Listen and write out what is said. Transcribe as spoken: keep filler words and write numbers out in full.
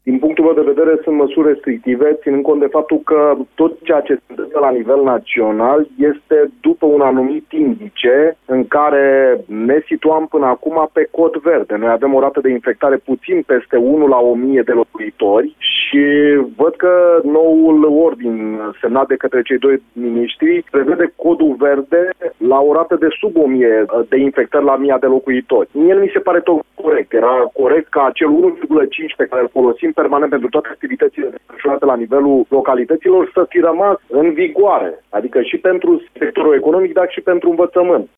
Din punctul meu de vedere, sunt măsuri restrictive, ținând cont de faptul că tot ceea ce se întâmplă la nivel național este după un anumit indice în care ne situam până acum pe cod verde. Noi avem o rată de infectare puțin peste unu la o mie de locuitori și văd că noul ordin semnat de către cei doi miniștri prevede codul verde la o rată de sub o mie de infectări la mie de locuitori. Mie mi se pare tot corect. Era corect ca acel unu virgulă cinci pe care îl folosim permanent pentru toate activitățile desfășurate la nivelul localităților să fi rămas în vigoare, adică și pentru sectorul economic, dar și pentru învățământ.